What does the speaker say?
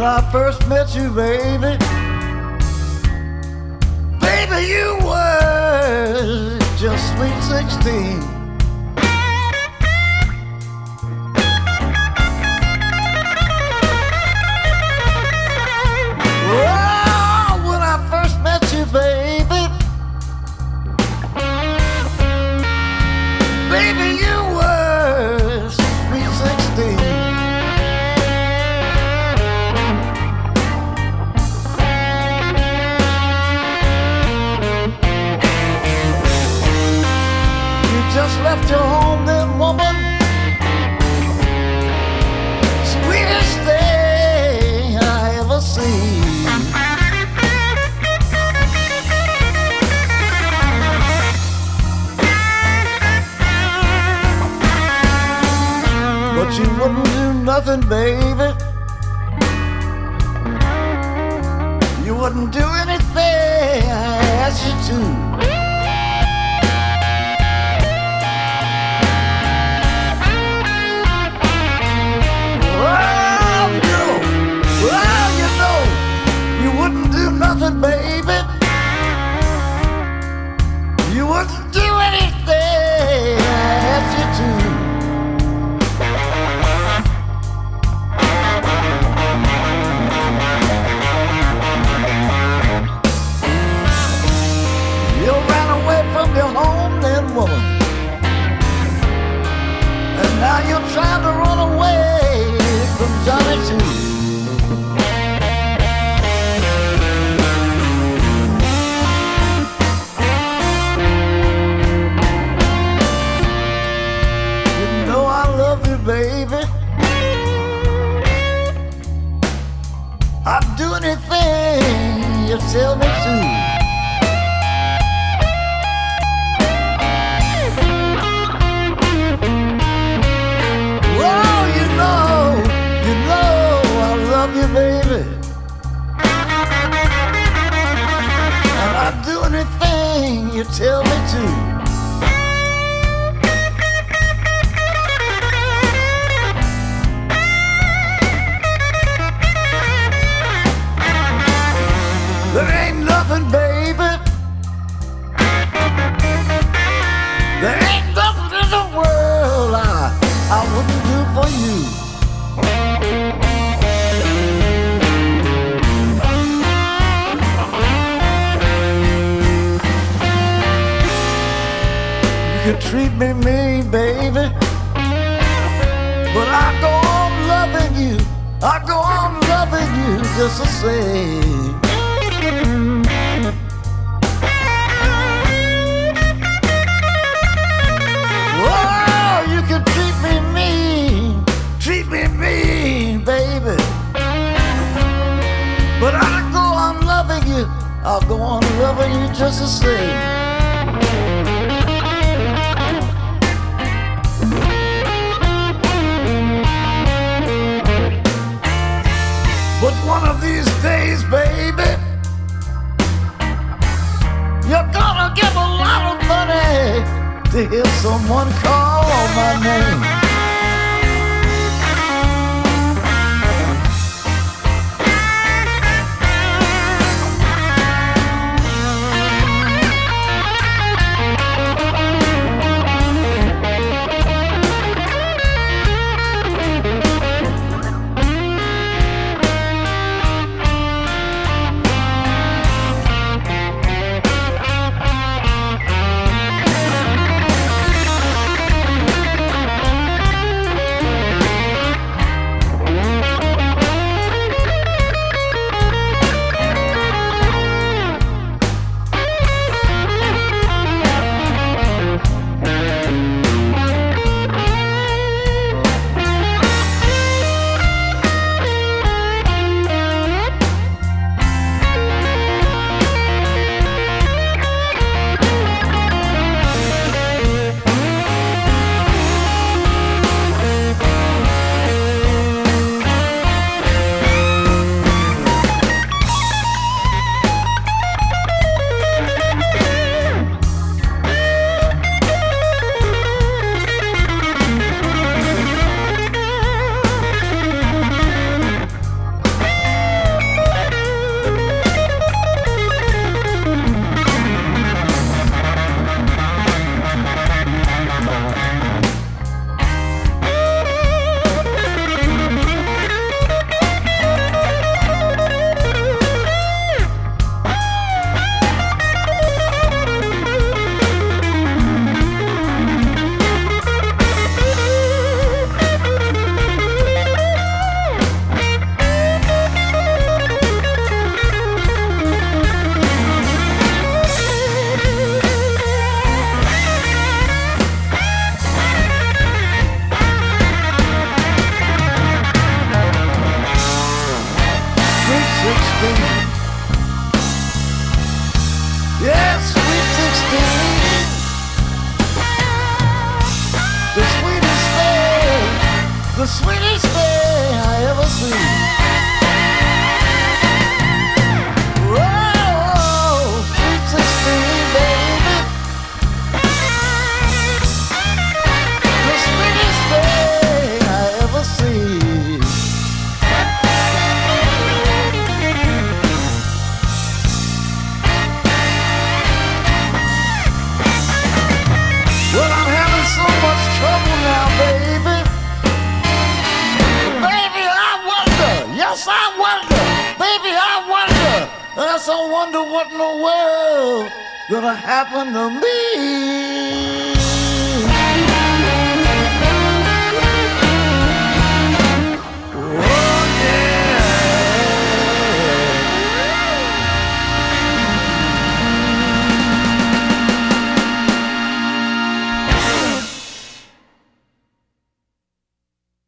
I first met you, baby, baby, you were just sweet 16. Oh, when I first met you, baby, baby, you were sweet 16. Just left your home then, woman. Sweetest thing I ever seen. But you wouldn't do nothing, baby. You wouldn't do anything I asked you to. Nothing, baby. You wouldn't do anything I asked you to. You ran away from your home then, woman, and now you're trying to run away from Johnny too. Baby, I'd do anything you tell me to. Oh, you know I love you, baby, and I'd do anything you tell me to. There ain't nothing, baby. There ain't nothing in the world I wouldn't do for you. You can treat me mean, baby, but I go on loving you. I go on loving you just the same. Oh, you can treat me mean, baby, but I'll go on loving you. I'll go on loving you just the same. But one of these days, baby, you're gonna give a lot of money to hear someone call my name. I wonder what in the world gonna happen to me.